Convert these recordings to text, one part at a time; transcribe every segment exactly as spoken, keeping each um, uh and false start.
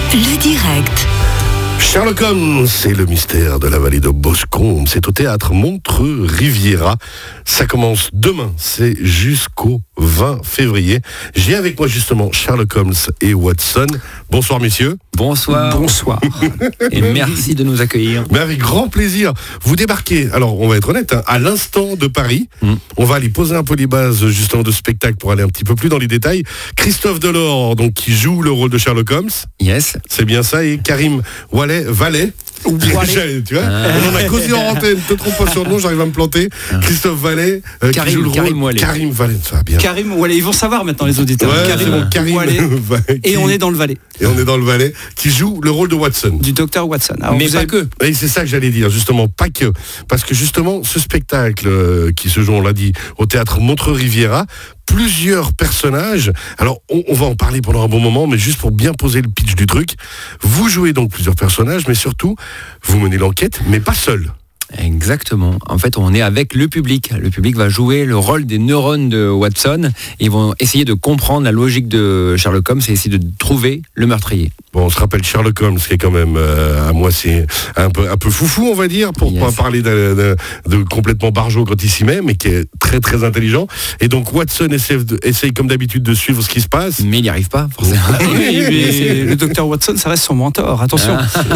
Le direct. Sherlock Holmes, c'est le mystère de la vallée de Boscombe. C'est au théâtre Montreux Riviera. Ça commence demain, c'est jusqu'au vingt février. J'ai avec moi justement Sherlock Holmes et Watson. Bonsoir messieurs. Bonsoir. Bonsoir. Et merci de nous accueillir. Mais avec grand plaisir. Vous débarquez, alors on va être honnête, hein, à l'instant de Paris. Mm. On va aller poser un peu les bases justement de spectacle pour aller un petit peu plus dans les détails. Christophe Delors, donc, qui joue le rôle de Sherlock Holmes. Yes. C'est bien ça. Et Karim Wallet, Vallet. Vallet. Tu vois, ah. On en a causé en antenne, ne te trompe pas sur le nom, j'arrive à me planter. Ah. Christophe Vallet, euh, Karim, qui joue le Karim rôle. Wallet. Karim Vallet, ça va bien. Karim Wallet, ils vont savoir maintenant les auditeurs. Ouais, Karim, bon, Karim Wallet. Vallet, et qui... on est dans le Valais. Et on est dans le Valais, qui joue le rôle de Watson. Du docteur Watson. Alors, mais pas avez... que. Et c'est ça que j'allais dire, justement, pas que. Parce que justement, ce spectacle euh, qui se joue, on l'a dit, au théâtre Montreux Riviera, plusieurs personnages. Alors, on, on va en parler pendant un bon moment, mais juste pour bien poser le pitch du truc, vous jouez donc plusieurs personnages, mais surtout, vous menez l'enquête, mais pas seul. Exactement. En fait, on est avec le public. Le public va jouer le rôle des neurones de Watson. Ils vont essayer de comprendre la logique de Sherlock Holmes et essayer de trouver le meurtrier. Bon, on se rappelle Sherlock Holmes, qui est quand même, euh, à moi, c'est un peu, un peu foufou, on va dire, pour yes. pas parler de, de, de complètement barjot quand il s'y met, mais qui est très très intelligent. Et donc Watson essaie, de, essaie comme d'habitude de suivre ce qui se passe. Mais il n'y arrive pas, forcément. oui, mais le docteur Watson, ça reste son mentor, attention.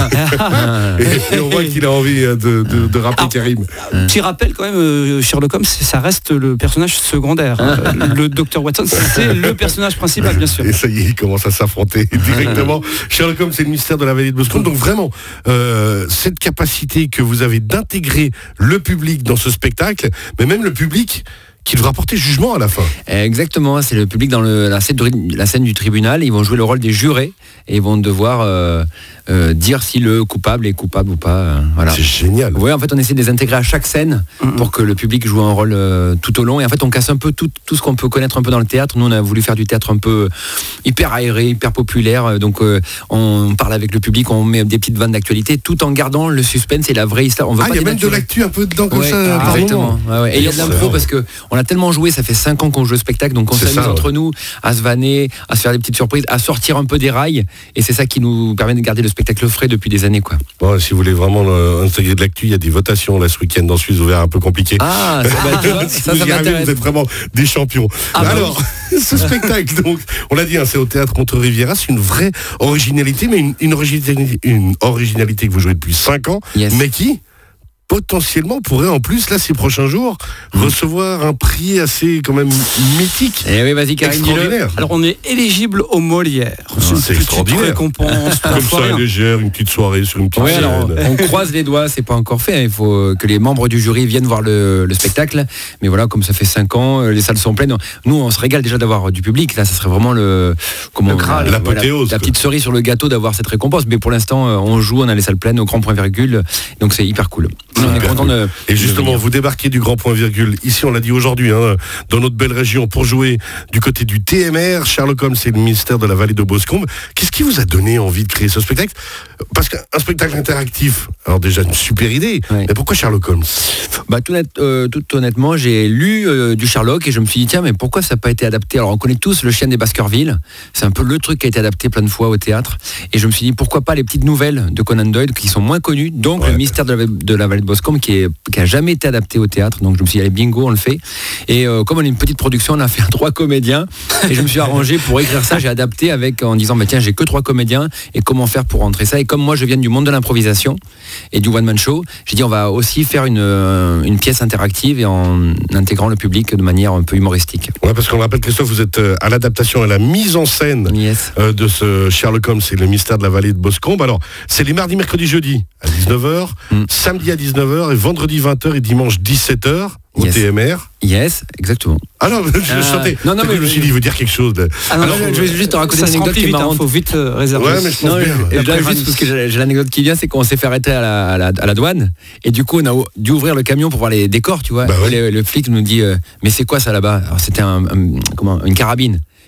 Ah. et, et on voit qu'il a envie de, de, de rappeler Alors, Karim. Petit rappel quand même, euh, Sherlock Holmes, ça reste le personnage secondaire. Le docteur Watson, c'est le personnage principal, bien sûr. Et ça y est, il commence à s'affronter directement. Sherlock Holmes, c'est le mystère de la vallée de Boscombe. Donc vraiment, euh, cette capacité que vous avez d'intégrer le public dans ce spectacle, mais même le public qui devra porter jugement à la fin. Exactement, c'est le public dans le, la, scène de, la scène du tribunal. Ils vont jouer le rôle des jurés et ils vont devoir euh, euh, dire si le coupable est coupable ou pas. Euh, voilà. C'est génial. Oui, en fait, on essaie de les intégrer à chaque scène mm-hmm. pour que le public joue un rôle euh, tout au long. Et en fait, on casse un peu tout, tout ce qu'on peut connaître un peu dans le théâtre. Nous, on a voulu faire du théâtre un peu hyper aéré, hyper populaire. Donc, euh, on parle avec le public, on met des petites vannes d'actualité, tout en gardant le suspense et la vraie histoire. On veut ah, il y a même de l'actu un peu dedans comme ouais, ça. Ah, exactement. Ouais, ouais. Et il y a de l'impro parce que on a tellement joué, ça fait cinq ans qu'on joue le spectacle, donc on s'amuse ça, entre ouais. nous à se vanner, à se faire des petites surprises, à sortir un peu des rails, et c'est ça qui nous permet de garder le spectacle frais depuis des années, quoi. Bon, si vous voulez vraiment euh, intégrer de l'actu, il y a des votations là ce week-end dans Suisse, vous verrez un peu compliqué. Ah, ça, bah, tu vois, si ça, vous ça y arrivez, vous êtes vraiment des champions. Ah, Alors, bah oui. ce spectacle, donc, on l'a dit, hein, c'est au théâtre Montreux Riviera, c'est une vraie originalité, mais une, une, originalité, une originalité que vous jouez depuis cinq ans, yes. mais qui potentiellement pourrait en plus, là, ces prochains jours, mmh. recevoir un prix assez, quand même, mythique. Et oui, vas-y, Karim, extraordinaire. Alors, on est éligible au Molière. Ah, c'est extraordinaire. Récompense. Comme ça, légère, une petite soirée sur une petite ouais, scène. Alors, on croise les doigts, c'est pas encore fait. Il faut que les membres du jury viennent voir le, le spectacle. Mais voilà, comme ça fait cinq ans, les salles sont pleines. Nous, on se régale déjà d'avoir du public. Là, ça serait vraiment le, comment, le Graal, la, l'apothéose. La, la petite cerise sur le gâteau d'avoir cette récompense. Mais pour l'instant, on joue, on a les salles pleines au grand point virgule. Donc, c'est hyper cool. Ah, on est content de. Et justement, vous débarquez du grand point virgule, ici on l'a dit aujourd'hui, hein, dans notre belle région, pour jouer du côté du T M R. Sherlock Holmes, c'est le mystère de la vallée de Boscombe. Qu'est-ce qui vous a donné envie de créer ce spectacle ? Parce qu'un spectacle interactif, alors déjà une super idée, ouais. mais pourquoi Sherlock Holmes ? Bah, tout, net, euh, tout honnêtement, j'ai lu euh, du Sherlock et je me suis dit, tiens, mais pourquoi ça n'a pas été adapté ? Alors on connaît tous Le Chien des Baskerville, c'est un peu le truc qui a été adapté plein de fois au théâtre. Et je me suis dit, pourquoi pas les petites nouvelles de Conan Doyle qui sont moins connues, donc ouais. le mystère de la, de la vallée de Boscombe qui est qui a jamais été adapté au théâtre, donc je me suis dit allez bingo on le fait, et euh, comme on est une petite production on a fait trois comédiens et je me suis arrangé pour écrire ça, j'ai adapté avec en disant bah tiens j'ai que trois comédiens et comment faire pour rentrer ça, et comme moi je viens du monde de l'improvisation et du one man show, j'ai dit on va aussi faire une, euh, une pièce interactive et en intégrant le public de manière un peu humoristique. Ouais, parce qu'on rappelle Christophe, vous êtes à l'adaptation, à la mise en scène yes. euh, de ce Sherlock Holmes et le mystère de la vallée de Boscombe. Alors c'est les mardis, mercredis, jeudis à dix-neuf heures, mm. samedi à dix-neuf heures et vendredi vingt heures et dimanche dix-sept heures au yes. T M R. Yes, exactement. Ah non, je me chantais. Non, non, mais je me suis dit, il veut dire quelque chose. De... Ah non, Alors, non, je vais juste te raconter une anecdote qui est marrante. Il faut vite euh, réserver. Ouais, mais je pense non, bien. Et là, juste parce que j'ai, j'ai l'anecdote qui vient, c'est qu'on s'est fait arrêter à la, à, la, à la douane. Et du coup, on a dû ouvrir le camion pour voir les décors, tu vois. Bah ouais. le, le flic nous dit, euh, mais c'est quoi ça là-bas ? Alors, c'était un, un, comment, une carabine.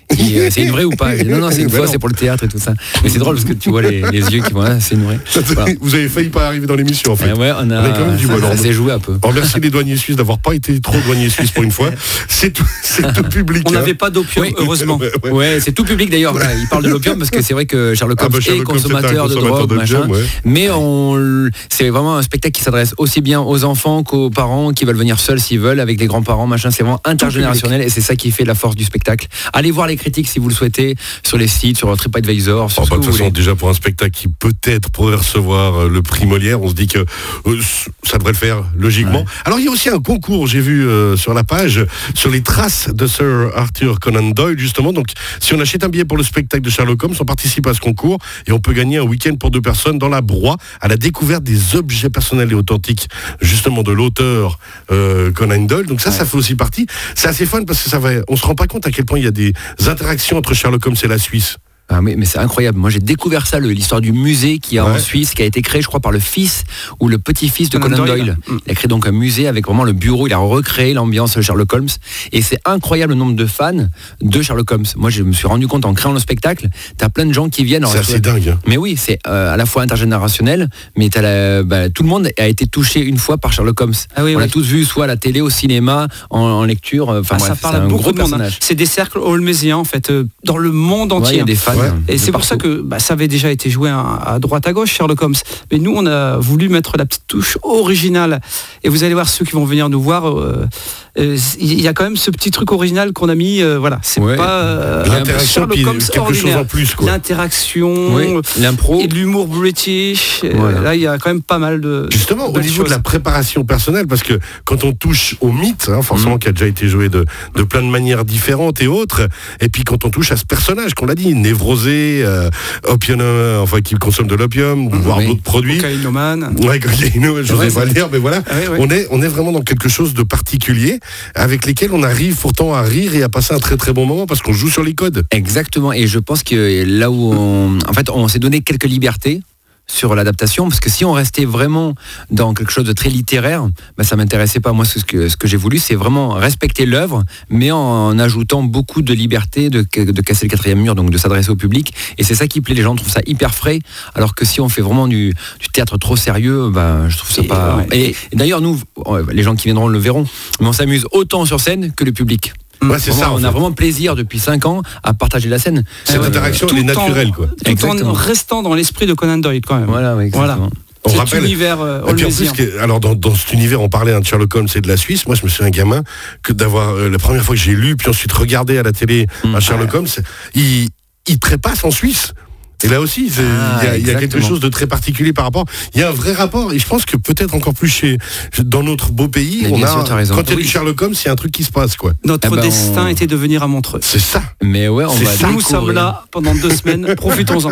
qui, euh, c'est une vraie ou pas? Non, non, c'est une fausse, c'est pour le théâtre et tout ça. Mais c'est drôle parce que tu vois les, les yeux qui vont, ah, c'est une vraie. Voilà. Vous avez failli pas arriver dans l'émission en fait. Et ouais, on a, on a quand même du bol. Ça s'est joué un peu. On remercie les douaniers suisses d'avoir pas été trop douaniers suisses pour une fois. C'est tout, c'est tout public. On hein. n'avait pas d'opium, Oui. heureusement. Ouais, ouais. Ouais, c'est tout public d'ailleurs. Voilà, il parle de l'opium parce que c'est vrai que Sherlock Holmes Ah bah, est Sherlock Holmes, c'est un consommateur de consommateur drogue, d'opium, machin. ouais. Mais on, c'est vraiment un spectacle qui s'adresse aussi bien aux enfants qu'aux parents qui veulent venir seuls s'ils veulent, avec les grands-parents, machin. C'est vraiment intergénérationnel et c'est ça qui fait la force du spectacle. Allez voir les critiques si vous le souhaitez sur les sites, sur TripAdvisor, sur Oh, ce bah, que de vous toute façon, voulez. déjà pour un spectacle qui peut-être pourrait recevoir euh, le prix Molière, on se dit que euh, ça devrait le faire logiquement. Ouais. Alors il y a aussi un concours, j'ai vu euh, sur la page, sur les traces de Sir Arthur Conan Doyle justement. Donc si on achète un billet pour le spectacle de Sherlock Holmes, on participe à ce concours et on peut gagner un week-end pour deux personnes dans la broie à la découverte des objets personnels et authentiques justement de l'auteur euh, Conan Doyle. Donc ça, ouais. ça fait aussi partie. C'est assez fun parce que ça va, on se rend pas compte à quel point il y a des interactions entre Sherlock Holmes et la Suisse. Ah mais, mais c'est incroyable. Moi j'ai découvert ça, le, l'histoire du musée qui a ouais. en Suisse, qui a été créé, je crois, par le fils ou le petit-fils de Conan, Conan Doyle. Doyle. Mmh. Il a créé donc un musée avec vraiment le bureau. Il a recréé l'ambiance Sherlock Holmes. Et c'est incroyable le nombre de fans de Sherlock Holmes. Moi je me suis rendu compte en créant le spectacle, t'as plein de gens qui viennent. C'est assez dingue. Hein. Mais oui, c'est euh, à la fois intergénérationnel, mais t'as la, bah, tout le monde a été touché une fois par Sherlock Holmes. Ah oui, On oui. l'a tous vu, soit à la télé, au cinéma, en, en lecture. Enfin ah, bref, ça parle c'est un beaucoup gros de monde. personnage. Hein. C'est des cercles holmésiens en fait, euh, dans le monde entier. Il ouais, y a des fans. Ouais. Et c'est pour ça que bah, ça avait déjà été joué à, à droite à gauche, Sherlock Holmes. Mais nous, on a voulu mettre la petite touche originale. Et vous allez voir ceux qui vont venir nous voir. Euh, euh, il y a quand même ce petit truc original qu'on a mis. Euh, voilà, c'est ouais. pas euh, l'interaction, puis quelque ordinaire. Chose en plus. Quoi. L'interaction, oui. l'impro et de l'humour british. Voilà. Là, il y a quand même pas mal de. Justement, de au niveau choses. de la préparation personnelle, parce que quand on touche au mythe, hein, forcément, mmh. qui a déjà été joué de, de plein de manières différentes et autres, et puis quand on touche à ce personnage, qu'on l'a dit, névrosé, euh, opium, enfin qui consomme de l'opium, mmh, voire oui. d'autres produits. Cocaïnomane. Ouais, cocaïnomane, je ne ouais, sais pas le dire, mais voilà. Ah, oui, oui. On est, on est vraiment dans quelque chose de particulier, avec lesquels on arrive pourtant à rire et à passer un très très bon moment, parce qu'on joue sur les codes. Exactement, et je pense que là où on, en fait, on s'est donné quelques libertés sur l'adaptation, parce que si on restait vraiment dans quelque chose de très littéraire, bah ça m'intéressait pas. Moi, ce que, ce que j'ai voulu, c'est vraiment respecter l'œuvre, mais en, en ajoutant beaucoup de liberté, de, de casser le quatrième mur, donc de s'adresser au public. Et c'est ça qui plaît, les gens trouvent ça hyper frais, alors que si on fait vraiment du, du théâtre trop sérieux, bah, je trouve ça et pas... Ouais. Et, et d'ailleurs, nous, les gens qui viendront le verront, mais on s'amuse autant sur scène que le public. Ouais, c'est vraiment, ça, on fait. a vraiment plaisir depuis cinq ans à partager la scène. Cette euh, interaction elle est naturelle, quoi. Tout exactement. En restant dans l'esprit de Conan Doyle quand même. Voilà, oui, voilà. On cet rappelle, univers euh, et puis en plus, que, alors dans, dans cet univers, on parlait hein, de Sherlock Holmes et de la Suisse. Moi, je me suis un gamin que d'avoir euh, la première fois que j'ai lu, puis ensuite regardé à la télé mmh, à Sherlock ouais. Holmes, il, il trépasse en Suisse. Et là aussi, il ah, y, y a quelque chose de très particulier par rapport. Il y a un vrai rapport, et je pense que peut-être encore plus chez dans notre beau pays, mais on a, sûr, quand il y a du Sherlock Holmes, il y a un truc qui se passe, quoi. Notre eh ben destin on... était de venir à Montreux. C'est ça. Mais ouais, on c'est va. Ça. Nous sommes là pendant deux semaines. Profitons-en.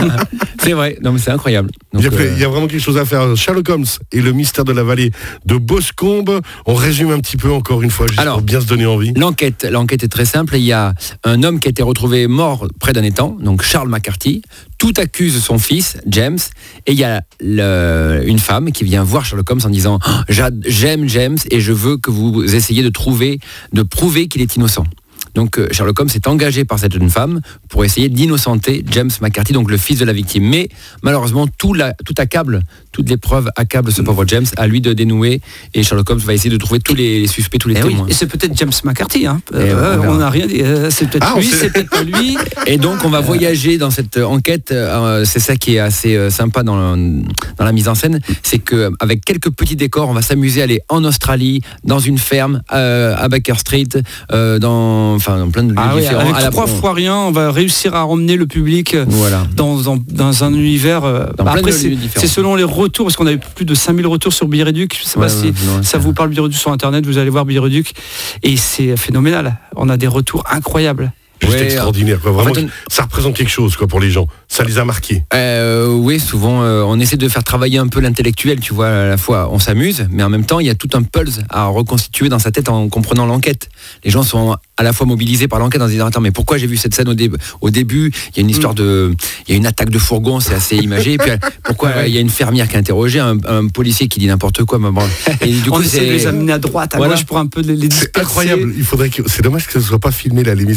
C'est vrai. Non, mais c'est incroyable. Donc, il, y a, euh... il y a vraiment quelque chose à faire. Sherlock Holmes et le mystère de la vallée de Boscombe. On résume un petit peu encore une fois, juste Alors, pour bien se donner envie. L'enquête, l'enquête est très simple. Il y a un homme qui a été retrouvé mort près d'un étang, donc Charles McCarthy. Tout accuse son fils, James, et il y a le, une femme qui vient voir Sherlock Holmes en disant oh, « J'aime James et je veux que vous essayiez de trouver, de prouver qu'il est innocent. » Donc Sherlock Holmes s'est engagé par cette jeune femme pour essayer d'innocenter James McCarthy, donc le fils de la victime. Mais malheureusement, tout, la, tout accable, toutes les preuves accablent ce pauvre James, à lui de dénouer. Et Sherlock Holmes va essayer de trouver tous les, les suspects, tous les et témoins. Oui. Et c'est peut-être James McCarthy. Hein. Euh, on n'a rien dit. Euh, c'est peut-être ah, lui, c'est peut-être pas lui. Et donc on va voyager dans cette enquête. Euh, c'est ça qui est assez euh, sympa dans, le, dans la mise en scène, c'est qu'avec quelques petits décors, on va s'amuser à aller en Australie, dans une ferme, euh, à Baker Street, euh, dans enfin plein de lieux ah différents. Oui, avec à la trois fois rien, on va réussir à emmener le public voilà. dans, dans, dans un univers. Euh, dans bah après, c'est, c'est selon les retours, parce qu'on a eu plus de cinq mille retours sur Billet Réduc. Je ne sais ouais, pas si non, ça vous parle Billet Réduc sur Internet, vous allez voir Billet Réduc. Et c'est phénoménal. On a des retours incroyables. Juste ouais, extraordinaire, quoi. Vraiment, en fait, on... ça représente quelque chose, quoi, pour les gens. Ça les a marqués. Euh, oui, souvent, euh, on essaie de faire travailler un peu l'intellectuel, tu vois. À la fois, on s'amuse, mais en même temps, il y a tout un pulse à reconstituer dans sa tête en comprenant l'enquête. Les gens sont à la fois mobilisés par l'enquête en se disant attends, mais pourquoi j'ai vu cette scène au, dé- au début ? Il y a une histoire de, il y a une attaque de fourgon, c'est assez imagé. Et puis pourquoi il y a une fermière qui est interrogée, un, un policier qui dit n'importe quoi. Mais bon. Et du coup, on essaie de les amener à droite, à voilà. gauche pour un peu les disperser. C'est incroyable. Il faudrait que, c'est dommage que ce soit pas filmé là l'émission parce que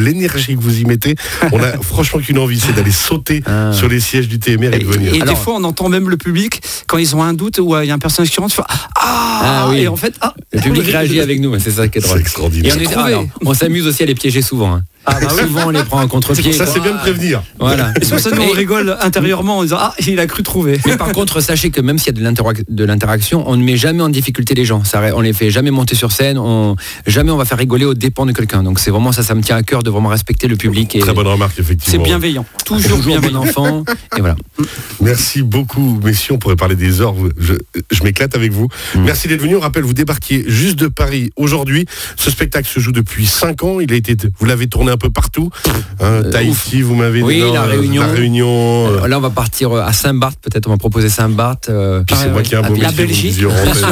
l'énergie que vous y mettez. On a franchement qu'une envie, c'est d'aller sauter ah. sur les sièges du T M R et, et de venir. Et, et Alors, des fois, on entend même le public quand ils ont un doute ou il y a un personnage qui rentre, fait, ah, ah oui. Et en fait, ah, le public réagit avec nous, c'est ça qui est drôle. C'est extraordinaire. Et on, est, alors, on s'amuse aussi à les piéger souvent. Hein. Ah bah oui. Souvent on les prend en contre-pied. Ça c'est bien de prévenir. Voilà. Et sur ça nous on rigole intérieurement en disant ah il a cru trouver. Mais par contre sachez que même s'il y a de, l'interac- de l'interaction, on ne met jamais en difficulté les gens. Ça, on les fait jamais monter sur scène. On, jamais on va faire rigoler aux dépens de quelqu'un. Donc c'est vraiment ça, ça me tient à cœur de vraiment respecter le public. Et très bonne remarque effectivement. C'est bienveillant. Toujours, toujours bien bon enfant. Et voilà. Merci beaucoup messieurs. On pourrait parler des heures. Je, je m'éclate avec vous. Mmh. Merci d'être venus. On rappelle vous débarquiez juste de Paris aujourd'hui. Ce spectacle se joue depuis cinq ans. Il a été, vous l'avez tourné un peu partout. Hein, Tahiti, vous m'avez dit. Oui, non, la Réunion. La Réunion euh, là, on va partir à Saint-Barth, peut-être. On va proposer Saint-Barth. Euh, Puis c'est ah, moi ouais. qui ai un beau la métier. Belgique.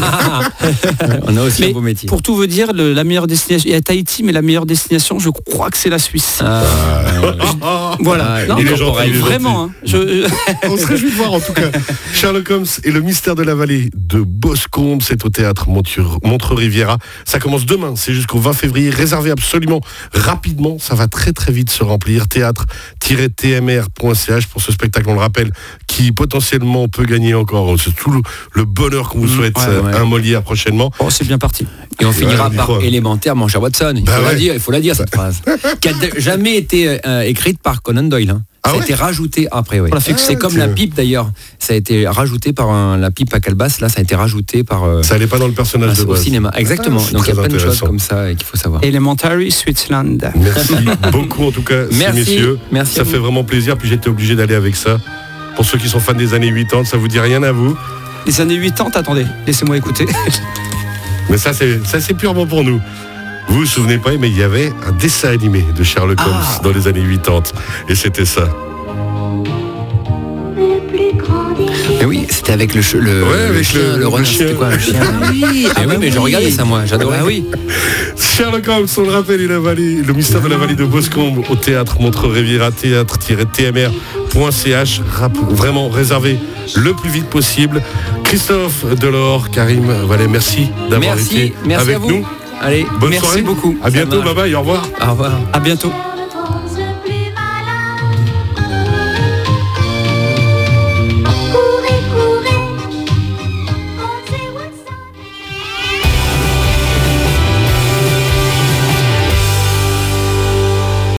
On a aussi mais un beau métier. Pour tout vous dire, le, la meilleure destination, il y a Tahiti, mais la meilleure destination, je crois que c'est la Suisse. Ah, ah, voilà. Ah, non, il est gentil, vraiment. Hein, je... On se réjouit de voir en tout cas. Sherlock Holmes et le mystère de la vallée de Boscombe, c'est au théâtre Montreux-Riviera. Ça commence demain, c'est jusqu'au vingt février. Réservez absolument rapidement, ça va très très vite se remplir. théâtre tiret t m r point c h pour ce spectacle, on le rappelle, qui potentiellement peut gagner encore. C'est tout le, le bonheur qu'on vous souhaite, ouais, ouais. un Molière prochainement. Oh, c'est bien parti. Et on finira ouais, par quoi. Élémentaire, mon cher Watson. Il faut, bah la, ouais. dire, il faut la dire cette phrase. Qui a jamais été euh, écrite par Conan Doyle. Hein. Ah ça ouais a été rajouté après, oui. Ah, c'est comme la pipe d'ailleurs. Ça a été rajouté par un, la pipe à calebasse. Là, ça a été rajouté par. Euh, ça n'allait pas dans le personnage de au base. cinéma, exactement. Ah, donc il y a plein de choses comme ça qu'il faut savoir. Elementary Switzerland. Merci beaucoup en tout cas, merci, messieurs. Merci ça fait vraiment plaisir. Puis j'étais obligé d'aller avec ça. Pour ceux qui sont fans des années quatre-vingt-dix, ça vous dit rien à vous? Les années quatre-vingt-dix, attendez, laissez-moi écouter. Mais ça c'est, ça c'est purement pour nous. Vous vous souvenez pas, mais il y avait un dessin animé de Sherlock Holmes ah. dans les années quatre-vingt-dix. Et c'était ça. Mais oui, c'était avec le, le, ouais, avec le chien, le, le renard, c'était quoi un chien? Ah oui, ah oui, mais oui. Je regardais ça moi, j'adorais. Ah oui. Sherlock Holmes, on le rappelle, et la vallée, le mystère de la vallée de Boscombe au théâtre Montreux-Riviera, théâtre tiret t m r point c h. Vraiment réservé le plus vite possible. Christophe Delors, Karim Vallet, merci d'avoir merci, été merci avec à vous. nous. Allez, bonne merci soirée. beaucoup. À bientôt, bye bye, au revoir. Au revoir. À bientôt.